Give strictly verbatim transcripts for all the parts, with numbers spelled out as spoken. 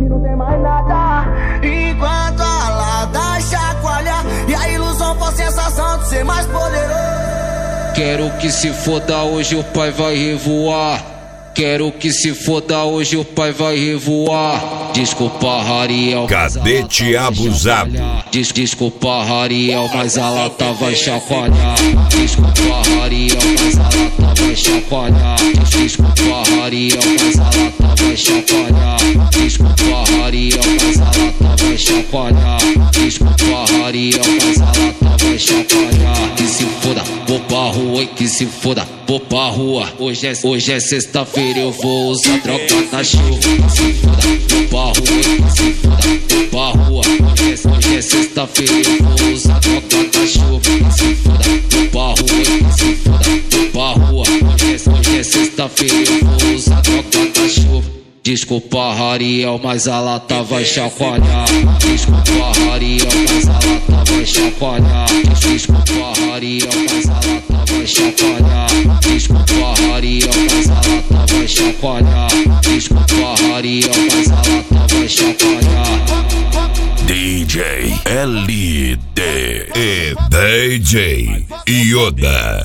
que não tem mais nada. Enquanto a lata chacoalha e a ilusão for sensação de ser mais poderoso. Quero que se foda, hoje o pai vai revoar. Quero que se foda, hoje o pai vai revoar. Desculpa, Rariel, cadete abusado. Des, desculpa, Rariel, mas a lata vai chacoalhar. Desculpa, Rariel, mas a lata vai chacoalhar. Desculpa, Rariel, mas a lata vai chacoalhar. Desculpa, Rariel, mas a lata vai chacoalhar. Desculpa, Rariel, mas a lata vai chacoalhar. Que se foda, vou pra rua e que se foda, vou pra rua. Hoje é, hoje é sexta-feira, eu vou usar droga na chuva. Que se foda, vou pra rua e que se foda, vou pra rua. Hoje é, hoje é sexta-feira, eu vou usar droga na chuva. Que se foda, vou pra rua e que se foda, vou pra rua. Hoje é, hoje é sexta-feira, eu vou usar droga na chuva. Desculpa, Rariel, mas a lata vai chacoalhar. Desculpa, Rariel, mas a lata vai chacoalhar. Desculpa, Rariel, mas a lata vai chacoalhar. Desculpa, Rariel, mas a lata vai chacoalhar. Desculpa, Rariel, mas a lata vai chacoalhar. D J L D e D J Yoda.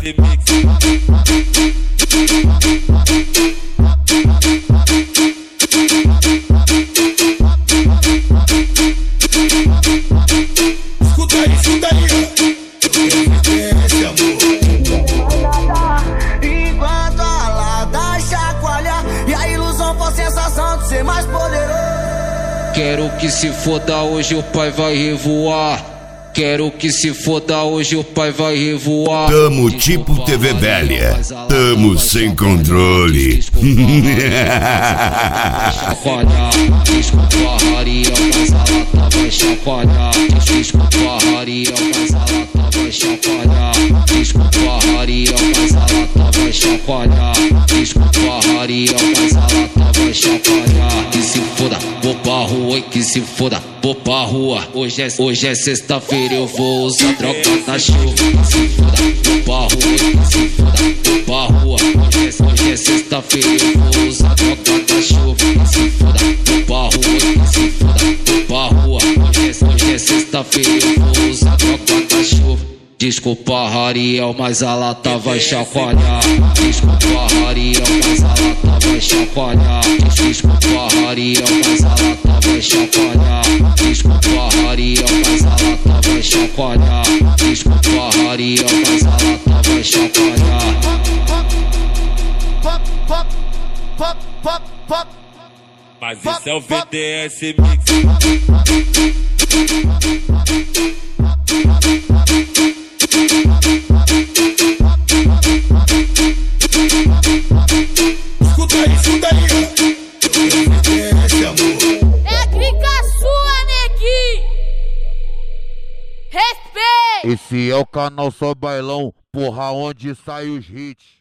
Escuta aí, escuta aí, esse amor. Enquanto a lata chacoalha e a ilusão for sensação de ser mais poderoso. Quero que se foda, hoje o pai vai revoar. Quero que se foda, hoje o pai vai revoar. Tamo tipo T V velha, tamo sem controle. Chacoalhar, desculpa, Rariel, mas a lata vai chacoalhar. Desculpa, Rariel, mas a lata vai chacoalhar. Desculpa, Rariel, mas a lata vai chacoalhar. Desculpa, Rariel, mas a lata vai chacoalhar. Que se foda, vou pra rua e que se foda, vou pra rua. Hoje é, hoje é sexta-feira, eu vou usar droga na chuva. Que se foda, vou pra rua e que se foda, vou pra rua. Hoje é, hoje é sexta-feira, eu vou usar droga na chuva. Que se foda, vou pra rua e que se foda, vou pra rua. Hoje é, hoje é sexta-feira, eu vou usar droga na chuva. Desculpa, Rariel, mas a lata vai chacoalhar. Desculpa, Rariel, mas a lata vai chacoalhar. Desculpa, Rariel, mas a lata vai chacoalhar. Desculpa, Rariel, mas a lata vai chacoalhar. Desculpa, Rariel, mas a lata vai chacoalhar. Pop, pop, pop, pop, pop. Mas esse é o V D S Mix. Escuta aí, escuta aí, esse amor. É clica sua, neguinho. Respeito. Esse é o canal Só Bailão, porra, onde sai os hits.